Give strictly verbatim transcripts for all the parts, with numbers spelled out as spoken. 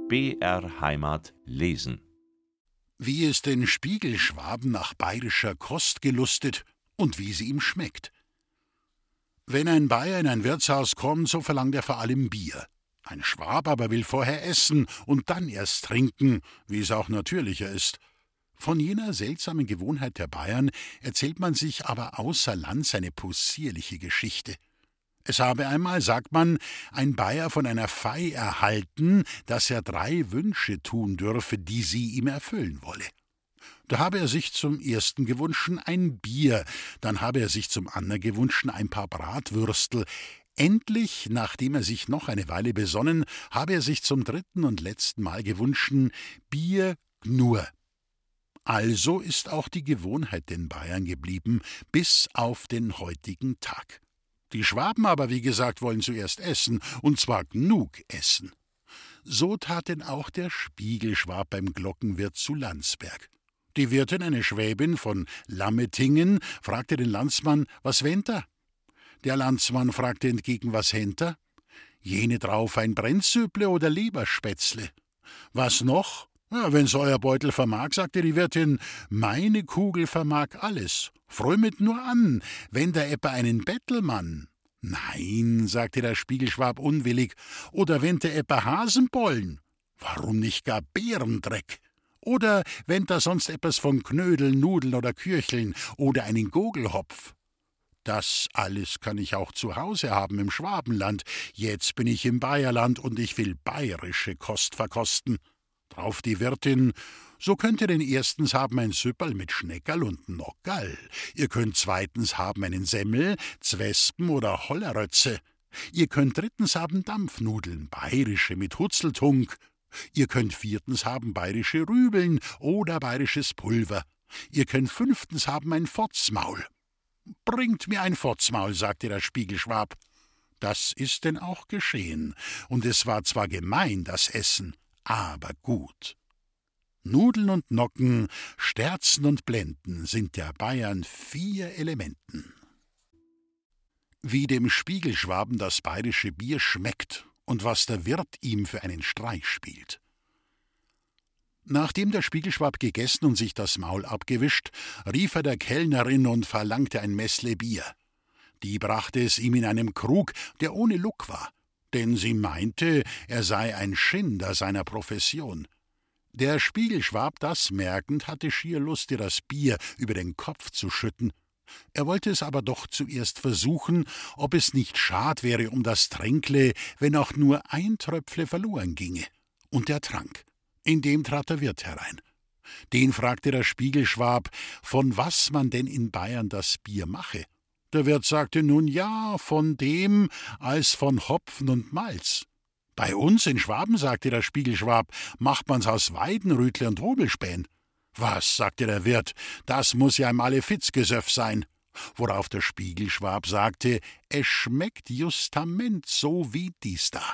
B R Heimat lesen. Wie es den Spiegelschwaben nach bayerischer Kost gelustet und wie sie ihm schmeckt. Wenn ein Bayer in ein Wirtshaus kommt, so verlangt er vor allem Bier. Ein Schwab aber will vorher essen und dann erst trinken, wie es auch natürlicher ist. Von jener seltsamen Gewohnheit der Bayern erzählt man sich aber außer Lands eine possierliche Geschichte. Es habe einmal, sagt man, ein Bayer von einer Fei erhalten, dass er drei Wünsche tun dürfe, die sie ihm erfüllen wolle. Da habe er sich zum ersten gewünschen ein Bier, dann habe er sich zum anderen gewünschen ein paar Bratwürstel. Endlich, nachdem er sich noch eine Weile besonnen, habe er sich zum dritten und letzten Mal gewünschen Bier gnur. Also ist auch die Gewohnheit den Bayern geblieben, bis auf den heutigen Tag. Die Schwaben aber, wie gesagt, wollen zuerst essen, und zwar genug essen. So tat denn auch der Spiegelschwab beim Glockenwirt zu Landsberg. Die Wirtin, eine Schwäbin von Lammetingen, fragte den Landsmann, was wennt er? Der Landsmann fragte entgegen, was hennt er? Jene drauf ein Brennzüble oder Leberspätzle. Was noch? Ja, wenn's euer Beutel vermag, sagte die Wirtin, meine Kugel vermag alles. Frömet nur an, wenn da etwa einen Bettelmann. Nein, sagte der Spiegelschwab unwillig, oder wenn da etwa Hasenbollen. Warum nicht gar Bärendreck? Oder wenn da sonst etwas von Knödeln, Nudeln oder Kürcheln oder einen Gogelhopf. Das alles kann ich auch zu Hause haben im Schwabenland. Jetzt bin ich im Bayerland und ich will bayerische Kost verkosten. Drauf die Wirtin, so könnt ihr denn erstens haben ein Süpperl mit Schneckerl und Nockerl. Ihr könnt zweitens haben einen Semmel, Zwespen oder Hollerötze. Ihr könnt drittens haben Dampfnudeln, bayerische mit Hutzeltunk. Ihr könnt viertens haben bayerische Rübeln oder bayerisches Pulver. Ihr könnt fünftens haben ein Fotzmaul. »Bringt mir ein Fotzmaul«, sagte der Spiegelschwab. Das ist denn auch geschehen, und es war zwar gemein, das Essen, aber gut. Nudeln und Nocken, Sterzen und Blenden sind der Bayern vier Elementen. Wie dem Spiegelschwaben das bayerische Bier schmeckt und was der Wirt ihm für einen Streich spielt. Nachdem der Spiegelschwab gegessen und sich das Maul abgewischt, rief er der Kellnerin und verlangte ein Messle Bier. Die brachte es ihm in einem Krug, der ohne Luck war, denn sie meinte, er sei ein Schinder seiner Profession. Der Spiegelschwab, das merkend, hatte schier Lust, ihr das Bier über den Kopf zu schütten. Er wollte es aber doch zuerst versuchen, ob es nicht schad wäre um das Tränkle, wenn auch nur ein Tröpfle verloren ginge. Und er trank. Indem trat der Wirt herein. Den fragte der Spiegelschwab, von was man denn in Bayern das Bier mache. Der Wirt sagte nun ja, von dem als von Hopfen und Malz. Bei uns in Schwaben, sagte der Spiegelschwab, macht man's aus Weidenrütle und Hobelspähen. Was, sagte der Wirt, das muß ja ein Malefiz-Gesöff sein. Worauf der Spiegelschwab sagte, es schmeckt justament so wie dies da.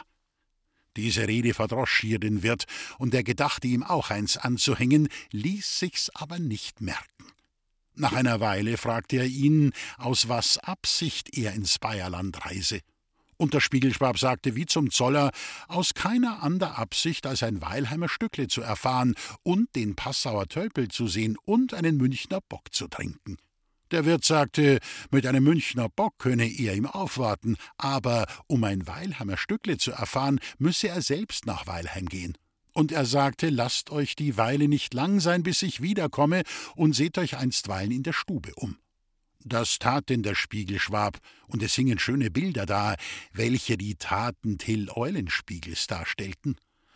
Diese Rede verdroß schier den Wirt, und er gedachte ihm auch eins anzuhängen, ließ sich's aber nicht merken. Nach einer Weile fragte er ihn, aus was Absicht er ins Bayerland reise. Und der Spiegelschwab sagte wie zum Zoller, aus keiner ander Absicht, als ein Weilheimer Stückle zu erfahren und den Passauer Tölpel zu sehen und einen Münchner Bock zu trinken. Der Wirt sagte, mit einem Münchner Bock könne er ihm aufwarten, aber um ein Weilheimer Stückle zu erfahren, müsse er selbst nach Weilheim gehen. Und er sagte, lasst euch die Weile nicht lang sein, bis ich wiederkomme, und seht euch einstweilen in der Stube um. Das tat denn der Spiegelschwab, und es hingen schöne Bilder da, welche die Taten Till Eulenspiegels darstellten.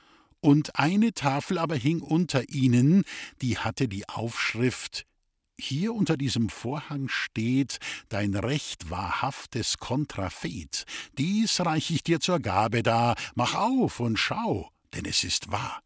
Und eine Tafel aber hing unter ihnen, die hatte die Aufschrift: Hier unter diesem Vorhang steht dein recht wahrhaftes Kontrafet. Dies reich ich dir zur Gabe dar, mach auf und schau, denn es ist wahr.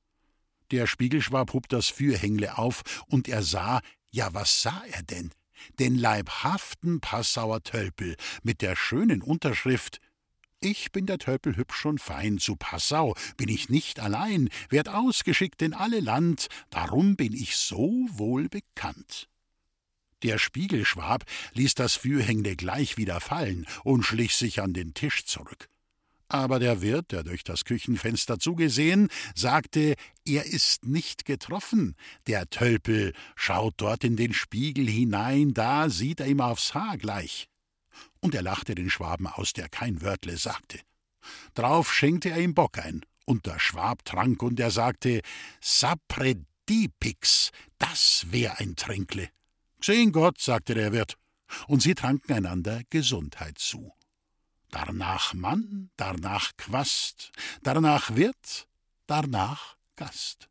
Der Spiegelschwab hob das Fürhängle auf, und er sah, ja, was sah er denn? Den leibhaften Passauer Tölpel mit der schönen Unterschrift: Ich bin der Tölpel hübsch und fein, zu Passau bin ich nicht allein, werd ausgeschickt in alle Land, darum bin ich so wohl bekannt. Der Spiegelschwab ließ das Fürhängle gleich wieder fallen und schlich sich an den Tisch zurück. Aber der Wirt, der durch das Küchenfenster zugesehen, sagte, er ist nicht getroffen. Der Tölpel schaut dort in den Spiegel hinein, da sieht er ihm aufs Haar gleich. Und er lachte den Schwaben aus, der kein Wörtle sagte. Drauf schenkte er ihm Bock ein, und der Schwab trank, und er sagte, »Sapre dipix, das wär ein Tränkle.« »Gsehen Gott«, sagte der Wirt, und sie tranken einander Gesundheit zu. Darnach Mann, darnach Quast, darnach Wirt, darnach Gast.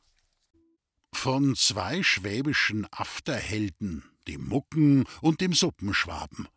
Von zwei schwäbischen Afterhelden, dem Mucken und dem Suppenschwaben.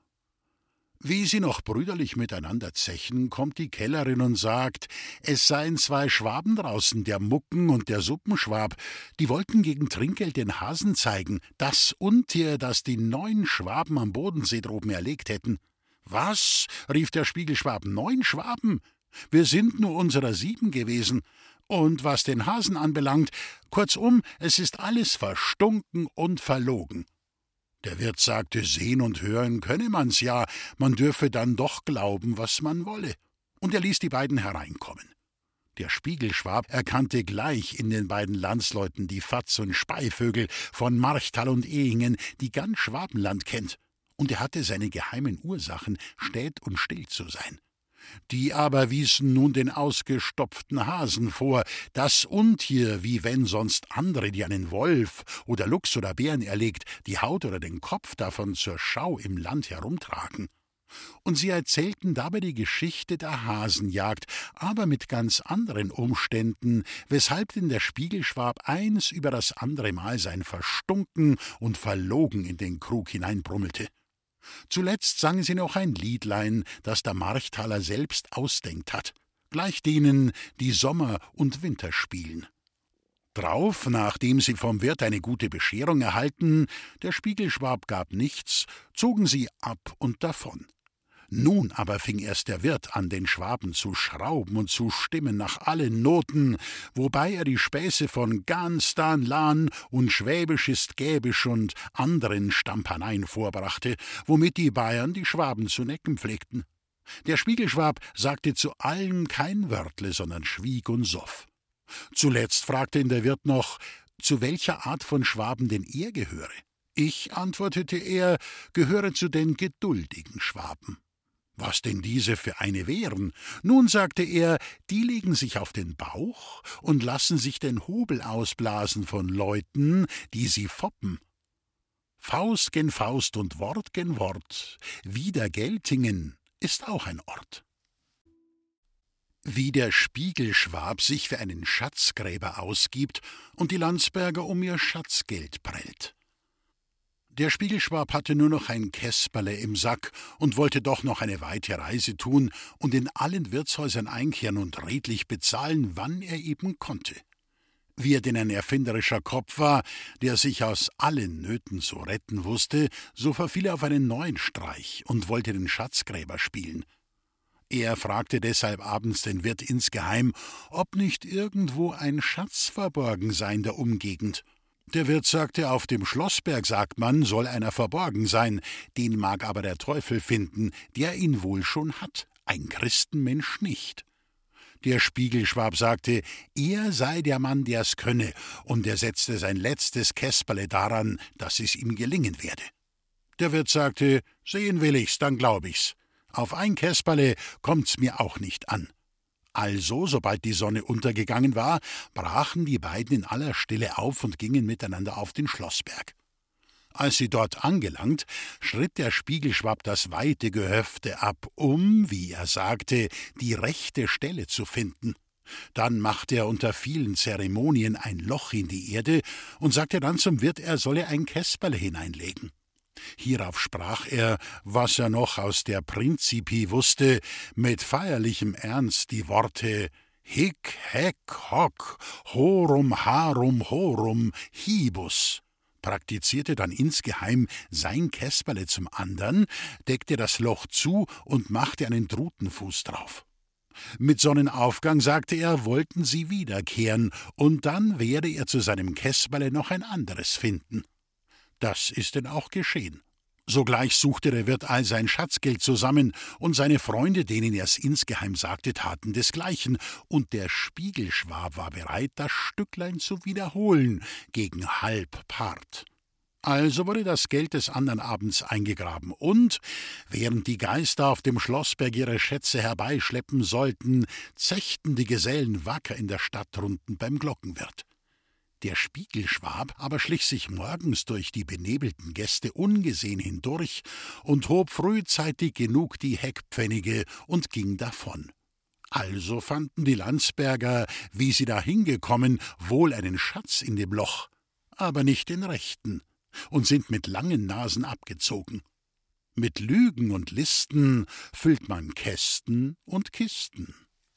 Wie sie noch brüderlich miteinander zechen, kommt die Kellerin und sagt, es seien zwei Schwaben draußen, der Mucken und der Suppenschwab, die wollten gegen Trinkgeld den Hasen zeigen, das Untier, das die neun Schwaben am Bodensee droben erlegt hätten. »Was?« rief der Spiegelschwab, »neun Schwaben? Wir sind nur unserer sieben gewesen. Und was den Hasen anbelangt, kurzum, es ist alles verstunken und verlogen.« Der Wirt sagte, sehen und hören könne man's ja, man dürfe dann doch glauben, was man wolle. Und er ließ die beiden hereinkommen. Der Spiegelschwab erkannte gleich in den beiden Landsleuten die Fatz und Speivögel von Marchtal und Ehingen, die ganz Schwabenland kennt. Und er hatte seine geheimen Ursachen, stät und still zu sein. Die aber wiesen nun den ausgestopften Hasen vor, das Untier, wie wenn sonst andere, die einen Wolf oder Luchs oder Bären erlegt, die Haut oder den Kopf davon zur Schau im Land herumtragen. Und sie erzählten dabei die Geschichte der Hasenjagd, aber mit ganz anderen Umständen, weshalb denn der Spiegelschwab eins über das andere Mal sein Verstunken und Verlogen in den Krug hineinbrummelte. Zuletzt sangen sie noch ein Liedlein, das der Marchtaler selbst ausdenkt hat, gleich denen, die Sommer und Winter spielen. Drauf, nachdem sie vom Wirt eine gute Bescherung erhalten, der Spiegelschwab gab nichts, zogen sie ab und davon. Nun aber fing erst der Wirt an, den Schwaben zu schrauben und zu stimmen nach allen Noten, wobei er die Späße von Gans, Dan, Lahn und Schwäbisch ist Gäbisch und anderen Stamperneien vorbrachte, womit die Bayern die Schwaben zu necken pflegten. Der Spiegelschwab sagte zu allen kein Wörtle, sondern schwieg und soff. Zuletzt fragte ihn der Wirt noch, zu welcher Art von Schwaben denn er gehöre. Ich, antwortete er, gehöre zu den geduldigen Schwaben. Was denn diese für eine wären? Nun, sagte er, die legen sich auf den Bauch und lassen sich den Hobel ausblasen von Leuten, die sie foppen. Faust gen Faust und Wort gen Wort, wieder Geltingen ist auch ein Ort. Wie der Spiegelschwab sich für einen Schatzgräber ausgibt und die Landsberger um ihr Schatzgeld prellt. Der Spiegelschwab hatte nur noch ein Käsperle im Sack und wollte doch noch eine weite Reise tun und in allen Wirtshäusern einkehren und redlich bezahlen, wann er eben konnte. Wie er denn ein erfinderischer Kopf war, der sich aus allen Nöten zu retten wusste, so verfiel er auf einen neuen Streich und wollte den Schatzgräber spielen. Er fragte deshalb abends den Wirt insgeheim, ob nicht irgendwo ein Schatz verborgen sei in der Umgegend. Der Wirt sagte, auf dem Schlossberg, sagt man, soll einer verborgen sein, den mag aber der Teufel finden, der ihn wohl schon hat, ein Christenmensch nicht. Der Spiegelschwab sagte, er sei der Mann, der's könne, und er setzte sein letztes Käsperle daran, dass es ihm gelingen werde. Der Wirt sagte, sehen will ich's, dann glaub ich's. Auf ein Käsperle kommt's mir auch nicht an. Also, sobald die Sonne untergegangen war, brachen die beiden in aller Stille auf und gingen miteinander auf den Schlossberg. Als sie dort angelangt, schritt der Spiegelschwab das weite Gehöfte ab, um, wie er sagte, die rechte Stelle zu finden. Dann machte er unter vielen Zeremonien ein Loch in die Erde und sagte dann zum Wirt, er solle ein Käsperle hineinlegen. Hierauf sprach er, was er noch aus der Principi wusste, mit feierlichem Ernst die Worte Hic, Hec, Hoc, Horum, Harum, Horum, Hibus, praktizierte dann insgeheim sein Käsperle zum andern, deckte das Loch zu und machte einen Drutenfuß drauf. Mit Sonnenaufgang, sagte er, wollten sie wiederkehren, und dann werde er zu seinem Käsperle noch ein anderes finden. Das ist denn auch geschehen. Sogleich suchte der Wirt all sein Schatzgeld zusammen, und seine Freunde, denen er's insgeheim sagte, taten desgleichen, und der Spiegelschwab war bereit, das Stücklein zu wiederholen, gegen halb Part. Also wurde das Geld des andern Abends eingegraben, und, während die Geister auf dem Schlossberg ihre Schätze herbeischleppen sollten, zechten die Gesellen wacker in der Stadtrunden beim Glockenwirt. Der Spiegelschwab aber schlich sich morgens durch die benebelten Gäste ungesehen hindurch und hob frühzeitig genug die Heckpfennige und ging davon. Also fanden die Landsberger, wie sie da hingekommen, wohl einen Schatz in dem Loch, aber nicht den rechten, und sind mit langen Nasen abgezogen. Mit Lügen und Listen füllt man Kästen und Kisten.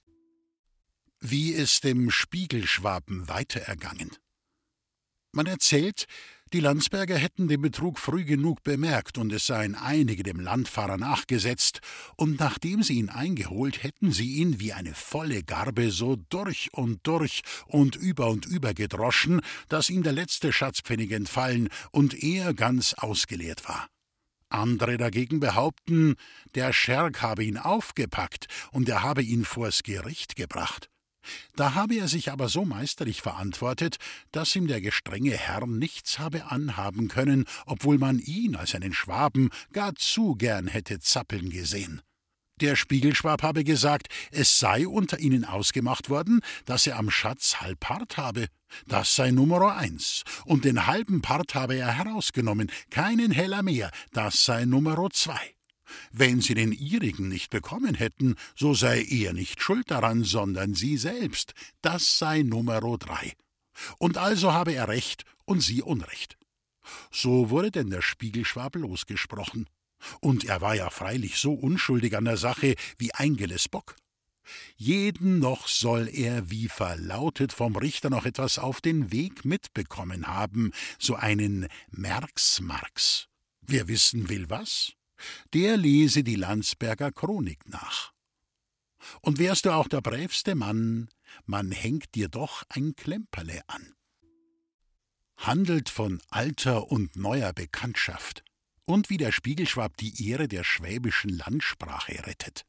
Wie ist dem Spiegelschwaben weiter ergangen? Man erzählt, die Landsberger hätten den Betrug früh genug bemerkt, und es seien einige dem Landfahrer nachgesetzt, und nachdem sie ihn eingeholt, hätten sie ihn wie eine volle Garbe so durch und durch und über und über gedroschen, dass ihm der letzte Schatzpfennig entfallen und er ganz ausgeleert war. Andere dagegen behaupten, der Scherk habe ihn aufgepackt und er habe ihn vors Gericht gebracht. Da habe er sich aber so meisterlich verantwortet, dass ihm der gestrenge Herr nichts habe anhaben können, obwohl man ihn als einen Schwaben gar zu gern hätte zappeln gesehen. Der Spiegelschwab habe gesagt, es sei unter ihnen ausgemacht worden, dass er am Schatz halb Part habe. Das sei Nummer eins, und den halben Part habe er herausgenommen, keinen Heller mehr, das sei Nummer zwei. Wenn sie den ihrigen nicht bekommen hätten, so sei er nicht schuld daran, sondern sie selbst. Das sei Nummer drei. Und also habe er Recht und sie Unrecht. So wurde denn der Spiegelschwab losgesprochen. Und er war ja freilich so unschuldig an der Sache wie Eingeles Bock. Jeden noch soll er, wie verlautet, vom Richter noch etwas auf den Weg mitbekommen haben, so einen Merksmarks. Wer wissen will was, der lese die Landsberger Chronik nach. Und wärst du auch der brävste Mann, man hängt dir doch ein Klemperle an. Handelt von alter und neuer Bekanntschaft und wie der Spiegelschwab die Ehre der schwäbischen Landsprache rettet.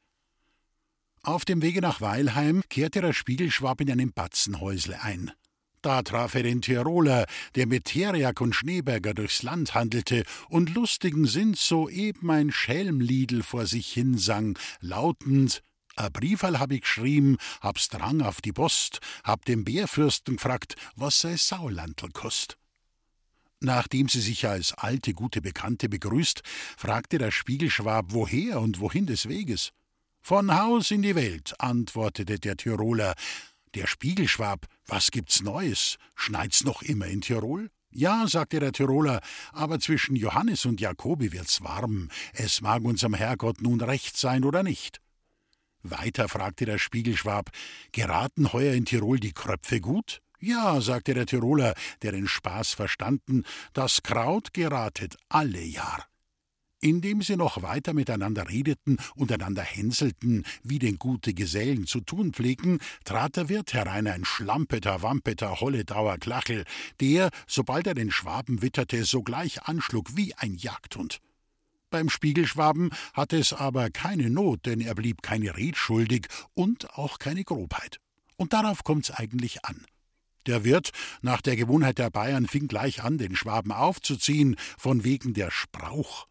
Auf dem Wege nach Weilheim kehrte der Spiegelschwab in einem Batzenhäusle ein. Da traf er den Tiroler, der mit Teriak und Schneeberger durchs Land handelte und lustigen Sinns soeben ein Schelmliedl vor sich hinsang, lautend: »A Brieferl hab ich geschrieben, hab's drang auf die Post, hab dem Bärfürsten gefragt, was sei Saulandl kost.« Nachdem sie sich als alte, gute Bekannte begrüßt, fragte der Spiegelschwab, woher und wohin des Weges. »Von Haus in die Welt«, antwortete der Tiroler. Der Spiegelschwab: »Was gibt's Neues? Schneit's noch immer in Tirol?« »Ja«, sagte der Tiroler, »aber zwischen Johannes und Jakobi wird's warm. Es mag unserem Herrgott nun recht sein oder nicht.« Weiter fragte der Spiegelschwab: »Geraten heuer in Tirol die Kröpfe gut?« »Ja«, sagte der Tiroler, der den Spaß verstanden, »das Kraut geratet alle Jahr.« Indem sie noch weiter miteinander redeten und einander hänselten, wie denn gute Gesellen zu tun pflegen, trat der Wirt herein, ein schlampeter, wampeter, Holledauer Klachel, der, sobald er den Schwaben witterte, sogleich anschlug wie ein Jagdhund. Beim Spiegelschwaben hatte es aber keine Not, denn er blieb keine Red schuldig und auch keine Grobheit. Und darauf kommt's eigentlich an. Der Wirt, nach der Gewohnheit der Bayern, fing gleich an, den Schwaben aufzuziehen, von wegen der Sprauch.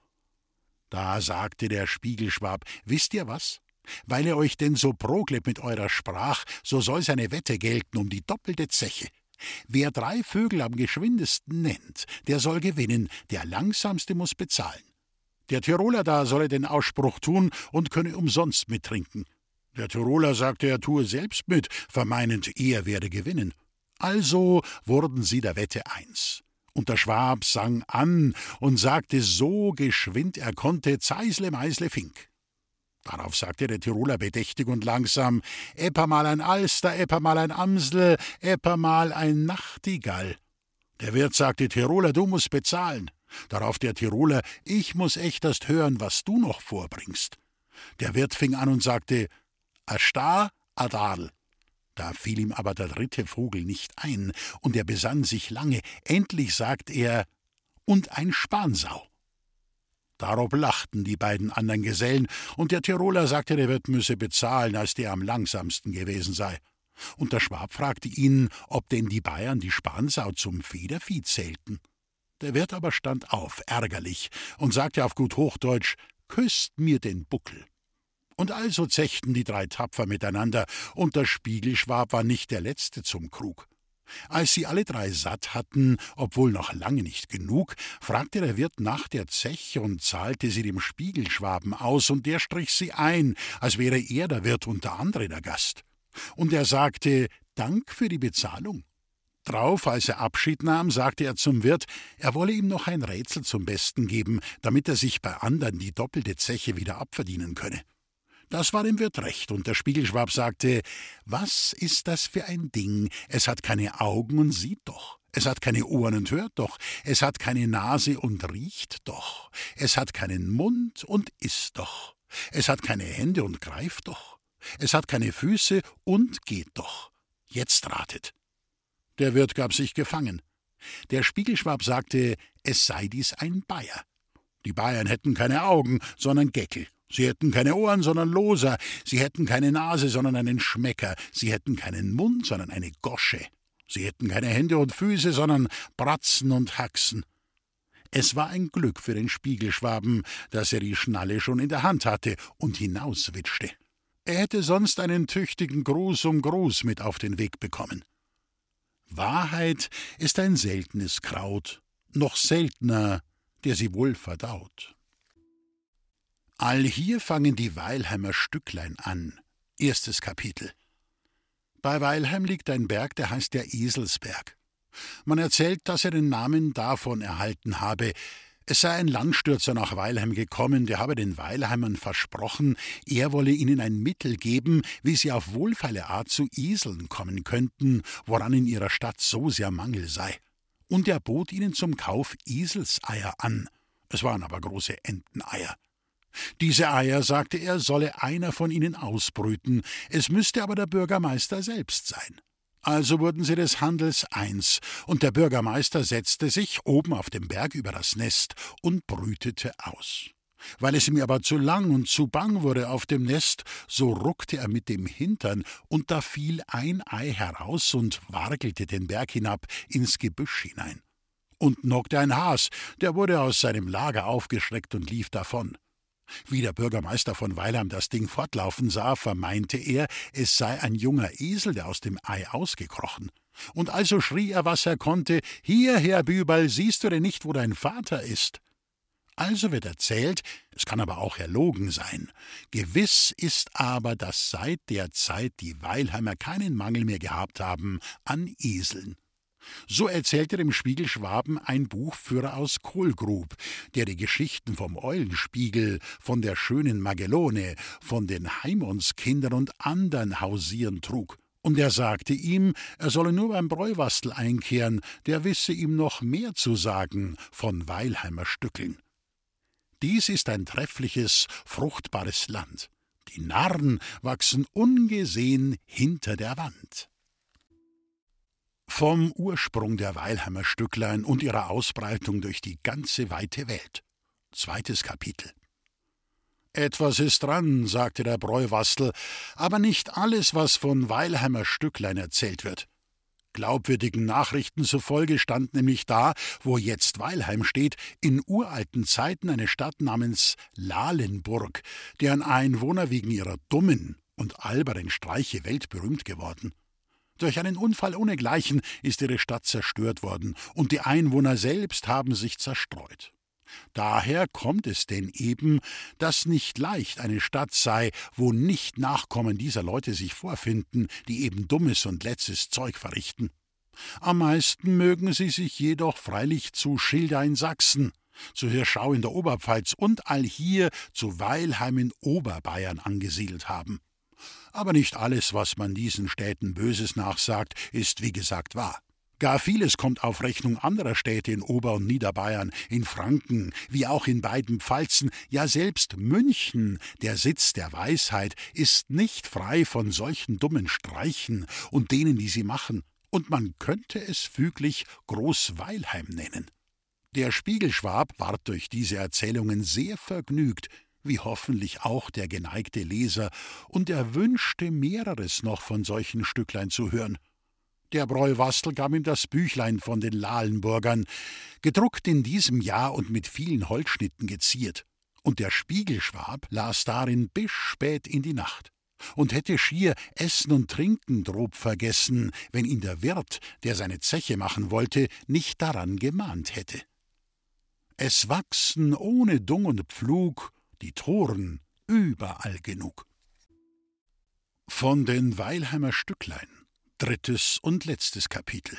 Da sagte der Spiegelschwab: »Wisst ihr was? Weil ihr euch denn so proglet mit eurer Sprach, so soll seine Wette gelten um die doppelte Zeche. Wer drei Vögel am geschwindesten nennt, der soll gewinnen, der langsamste muß bezahlen. Der Tiroler da solle den Ausspruch tun und könne umsonst mittrinken.« Der Tiroler sagte, er tue selbst mit, vermeinend, er werde gewinnen. Also wurden sie der Wette eins. Und der Schwab sang an und sagte so geschwind er konnte: »Zeisle, Meisle, Fink.« Darauf sagte der Tiroler bedächtig und langsam: »Eppermal ein Alster, eppermal ein Amsel, eppermal ein Nachtigall.« Der Wirt sagte: »Tiroler, du musst bezahlen.« Darauf der Tiroler: »Ich muß echt erst hören, was du noch vorbringst.« Der Wirt fing an und sagte: »A Star, a Dadl.« Da fiel ihm aber der dritte Vogel nicht ein, und er besann sich lange. Endlich sagt er: »Und ein Spansau.« Darob lachten die beiden anderen Gesellen, und der Tiroler sagte, der Wirt müsse bezahlen, als der am langsamsten gewesen sei. Und der Schwab fragte ihn, ob denn die Bayern die Spansau zum Federvieh zählten. Der Wirt aber stand auf, ärgerlich, und sagte auf gut Hochdeutsch, »Küsst mir den Buckel.« Und also zechten die drei tapfer miteinander, und der Spiegelschwab war nicht der Letzte zum Krug. Als sie alle drei satt hatten, obwohl noch lange nicht genug, fragte der Wirt nach der Zeche und zahlte sie dem Spiegelschwaben aus, und der strich sie ein, als wäre er der Wirt und der andere der Gast. Und er sagte, »Dank für die Bezahlung.« Drauf, als er Abschied nahm, sagte er zum Wirt, er wolle ihm noch ein Rätsel zum Besten geben, damit er sich bei anderen die doppelte Zeche wieder abverdienen könne. Das war dem Wirt recht, und der Spiegelschwab sagte, »Was ist das für ein Ding? Es hat keine Augen und sieht doch. Es hat keine Ohren und hört doch. Es hat keine Nase und riecht doch. Es hat keinen Mund und isst doch. Es hat keine Hände und greift doch. Es hat keine Füße und geht doch. Jetzt ratet.« Der Wirt gab sich gefangen. Der Spiegelschwab sagte, es sei dies ein Bayer. Die Bayern hätten keine Augen, sondern Geckel. Sie hätten keine Ohren, sondern Loser. Sie hätten keine Nase, sondern einen Schmecker. Sie hätten keinen Mund, sondern eine Gosche. Sie hätten keine Hände und Füße, sondern Bratzen und Haxen. Es war ein Glück für den Spiegelschwaben, dass er die Schnalle schon in der Hand hatte und hinauswitschte. Er hätte sonst einen tüchtigen Gruß um Gruß mit auf den Weg bekommen. Wahrheit ist ein seltenes Kraut, noch seltener, der sie wohl verdaut. Allhier fangen die Weilheimer Stücklein an. Erstes Kapitel. Bei Weilheim liegt ein Berg, der heißt der Eselsberg. Man erzählt, dass er den Namen davon erhalten habe. Es sei ein Landstürzer nach Weilheim gekommen, der habe den Weilheimern versprochen, er wolle ihnen ein Mittel geben, wie sie auf wohlfeile Art zu Eseln kommen könnten, woran in ihrer Stadt so sehr Mangel sei. Und er bot ihnen zum Kauf Eselseier an. Es waren aber große Enteneier. Diese Eier, sagte er, solle einer von ihnen ausbrüten, es müsste aber der Bürgermeister selbst sein. Also wurden sie des Handels eins, und der Bürgermeister setzte sich oben auf dem Berg über das Nest und brütete aus. Weil es ihm aber zu lang und zu bang wurde auf dem Nest, so ruckte er mit dem Hintern, und da fiel ein Ei heraus und wargelte den Berg hinab ins Gebüsch hinein. Und nockte ein Has, der wurde aus seinem Lager aufgeschreckt und lief davon. Wie der Bürgermeister von Weilheim das Ding fortlaufen sah, vermeinte er, es sei ein junger Esel, der aus dem Ei ausgekrochen. Und also schrie er, was er konnte, »Hierher, Büberl, siehst du denn nicht, wo dein Vater ist?« Also wird erzählt, es kann aber auch erlogen sein. Gewiss ist aber, dass seit der Zeit die Weilheimer keinen Mangel mehr gehabt haben an Eseln. So erzählte dem Spiegelschwaben ein Buchführer aus Kohlgrub, der die Geschichten vom Eulenspiegel, von der schönen Magellone, von den Heimondskindern und andern Hausieren trug. Und er sagte ihm, er solle nur beim Bräuwastl einkehren, der wisse ihm noch mehr zu sagen von Weilheimer Stückeln. Dies ist ein treffliches, fruchtbares Land. Die Narren wachsen ungesehen hinter der Wand. Vom Ursprung der Weilheimer Stücklein und ihrer Ausbreitung durch die ganze weite Welt. Zweites Kapitel. »Etwas ist dran«, sagte der Bräuwastl, »aber nicht alles, was von Weilheimer Stücklein erzählt wird. Glaubwürdigen Nachrichten zufolge stand nämlich da, wo jetzt Weilheim steht, in uralten Zeiten eine Stadt namens Lahlenburg, deren Einwohner wegen ihrer dummen und albernen Streiche weltberühmt geworden. Durch einen Unfall ohnegleichen ist ihre Stadt zerstört worden, und die Einwohner selbst haben sich zerstreut. Daher kommt es denn eben, dass nicht leicht eine Stadt sei, wo nicht Nachkommen dieser Leute sich vorfinden, die eben dummes und letztes Zeug verrichten. Am meisten mögen sie sich jedoch freilich zu Schilda in Sachsen, zu Hirschau in der Oberpfalz und allhier zu Weilheim in Oberbayern angesiedelt haben. Aber nicht alles, was man diesen Städten Böses nachsagt, ist wie gesagt wahr. Gar vieles kommt auf Rechnung anderer Städte in Ober- und Niederbayern, in Franken, wie auch in beiden Pfalzen, ja selbst München, der Sitz der Weisheit, ist nicht frei von solchen dummen Streichen und denen, die sie machen, und man könnte es füglich Großweilheim nennen. Der Spiegelschwab ward durch diese Erzählungen sehr vergnügt, wie hoffentlich auch der geneigte Leser, und er wünschte mehreres noch von solchen Stücklein zu hören. Der Bräuwastel gab ihm das Büchlein von den Lahlenburgern, gedruckt in diesem Jahr und mit vielen Holzschnitten geziert, und der Spiegelschwab las darin bis spät in die Nacht und hätte schier Essen und Trinken drob vergessen, wenn ihn der Wirt, der seine Zeche machen wollte, nicht daran gemahnt hätte. Es wachsen ohne Dung und Pflug die Toren überall genug. Von den Weilheimer Stücklein, drittes und letztes Kapitel.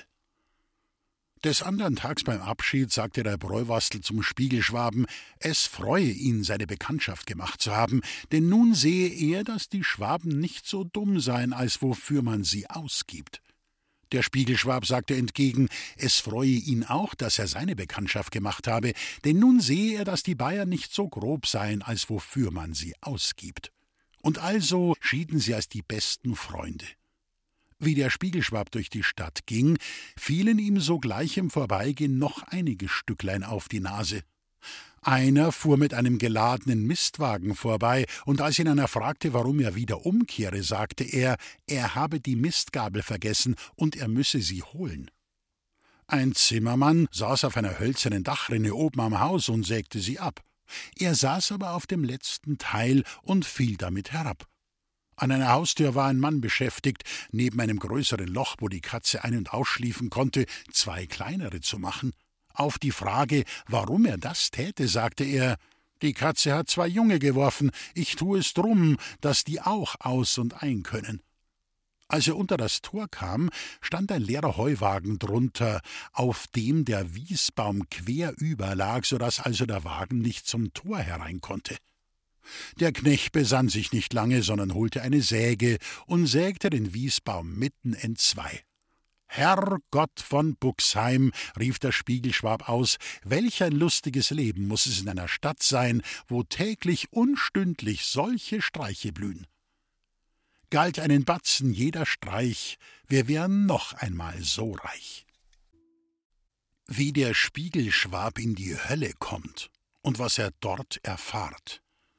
Des andern Tags beim Abschied sagte der Bräuwastel zum Spiegelschwaben, es freue ihn, seine Bekanntschaft gemacht zu haben, denn nun sehe er, dass die Schwaben nicht so dumm seien, als wofür man sie ausgibt. Der Spiegelschwab sagte entgegen, es freue ihn auch, dass er seine Bekanntschaft gemacht habe, denn nun sehe er, dass die Bayern nicht so grob seien, als wofür man sie ausgibt. Und also schieden sie als die besten Freunde. Wie der Spiegelschwab durch die Stadt ging, fielen ihm sogleich im Vorbeigehen noch einige Stücklein auf die Nase. Einer fuhr mit einem geladenen Mistwagen vorbei, und als ihn einer fragte, warum er wieder umkehre, sagte er, er habe die Mistgabel vergessen und er müsse sie holen. Ein Zimmermann saß auf einer hölzernen Dachrinne oben am Haus und sägte sie ab. Er saß aber auf dem letzten Teil und fiel damit herab. An einer Haustür war ein Mann beschäftigt, neben einem größeren Loch, wo die Katze ein- und ausschliefen konnte, zwei kleinere zu machen. Auf die Frage, warum er das täte, sagte er, die Katze hat zwei Junge geworfen, ich tue es drum, dass die auch aus und ein können. Als er unter das Tor kam, stand ein leerer Heuwagen drunter, auf dem der Wiesbaum quer überlag, so daß also der Wagen nicht zum Tor herein konnte. Der Knecht besann sich nicht lange, sondern holte eine Säge und sägte den Wiesbaum mitten entzwei. »Herrgott von Buxheim«, rief der Spiegelschwab aus, »welch ein lustiges Leben muß es in einer Stadt sein, wo täglich unstündlich solche Streiche blühen. Galt einen Batzen jeder Streich, wir wären noch einmal so reich.« Wie der Spiegelschwab in die Hölle kommt und was er dort erfahrt.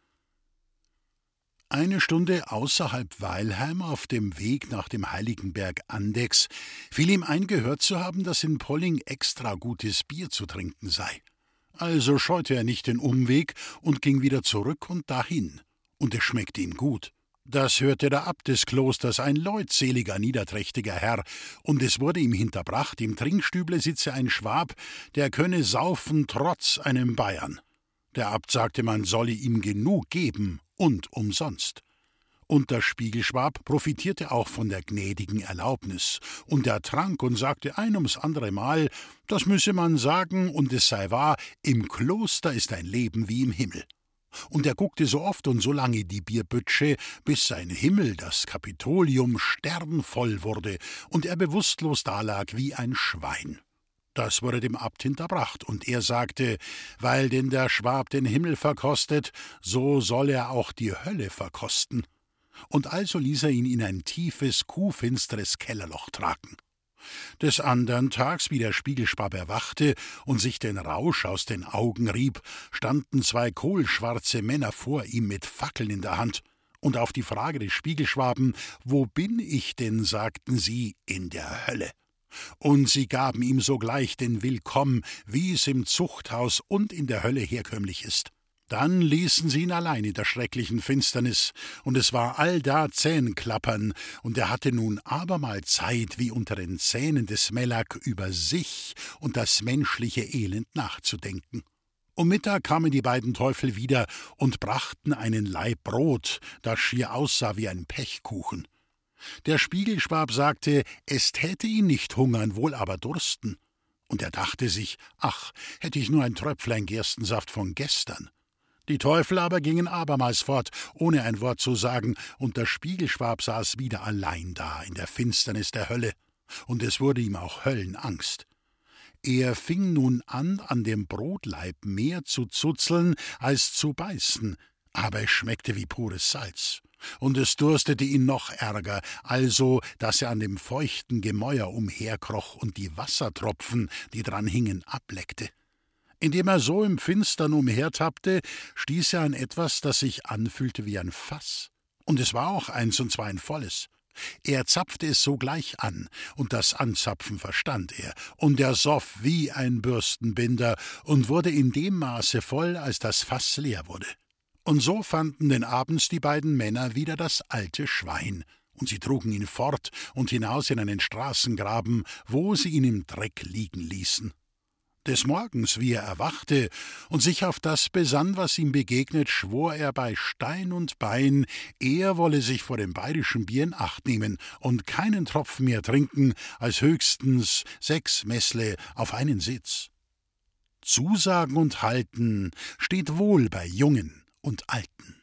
Eine Stunde außerhalb Weilheim auf dem Weg nach dem Heiligenberg Andechs fiel ihm ein, gehört zu haben, dass in Polling extra gutes Bier zu trinken sei. Also scheute er nicht den Umweg und ging wieder zurück und dahin. Und es schmeckte ihm gut. Das hörte der Abt des Klosters, ein leutseliger, niederträchtiger Herr, und es wurde ihm hinterbracht, im Trinkstüble sitze ein Schwab, der könne saufen trotz einem Bayern. Der Abt sagte, man solle ihm genug geben und umsonst. Und der Spiegelschwab profitierte auch von der gnädigen Erlaubnis, und er trank und sagte ein ums andere Mal, das müsse man sagen, und es sei wahr, im Kloster ist ein Leben wie im Himmel. Und er guckte so oft und so lange die Bierbütsche, bis sein Himmel, das Kapitolium, sternvoll wurde und er bewusstlos dalag wie ein Schwein. Das wurde dem Abt hinterbracht, und er sagte, weil denn der Schwab den Himmel verkostet, so soll er auch die Hölle verkosten. Und also ließ er ihn in ein tiefes, kuhfinsteres Kellerloch tragen. Des andern Tags, wie der Spiegelschwab erwachte und sich den Rausch aus den Augen rieb, standen zwei kohlschwarze Männer vor ihm mit Fackeln in der Hand. Und auf die Frage des Spiegelschwaben, »Wo bin ich denn?«, sagten sie, »in der Hölle.« Und sie gaben ihm sogleich den Willkomm, wie es im Zuchthaus und in der Hölle herkömmlich ist. Dann ließen sie ihn allein in der schrecklichen Finsternis, und es war allda Zähnklappern, und er hatte nun abermal Zeit, wie unter den Zähnen des Melak über sich und das menschliche Elend nachzudenken. Um Mittag kamen die beiden Teufel wieder und brachten einen Laib Brot, das schier aussah wie ein Pechkuchen. Der Spiegelschwab sagte, es täte ihn nicht hungern, wohl aber dursten. Und er dachte sich, ach, hätte ich nur ein Tröpflein Gerstensaft von gestern. Die Teufel aber gingen abermals fort, ohne ein Wort zu sagen, und der Spiegelschwab saß wieder allein da in der Finsternis der Hölle, und es wurde ihm auch Höllenangst. Er fing nun an, an dem Brotleib mehr zu zuzeln als zu beißen, aber es schmeckte wie pures Salz. Und es durstete ihn noch ärger, also, daß er an dem feuchten Gemäuer umherkroch und die Wassertropfen, die dran hingen, ableckte. Indem er so im Finstern umhertappte, stieß er an etwas, das sich anfühlte wie ein Fass. Und es war auch eins, und zwar ein volles. Er zapfte es sogleich an, und das Anzapfen verstand er, und er soff wie ein Bürstenbinder und wurde in dem Maße voll, als das Fass leer wurde. Und so fanden denn abends die beiden Männer wieder das alte Schwein, und sie trugen ihn fort und hinaus in einen Straßengraben, wo sie ihn im Dreck liegen ließen. Des Morgens, wie er erwachte und sich auf das besann, was ihm begegnet, schwor er bei Stein und Bein, er wolle sich vor dem bayerischen Bier in Acht nehmen und keinen Tropfen mehr trinken, als höchstens sechs Messle auf einen Sitz. Zusagen und Halten steht wohl bei Jungen und Alten.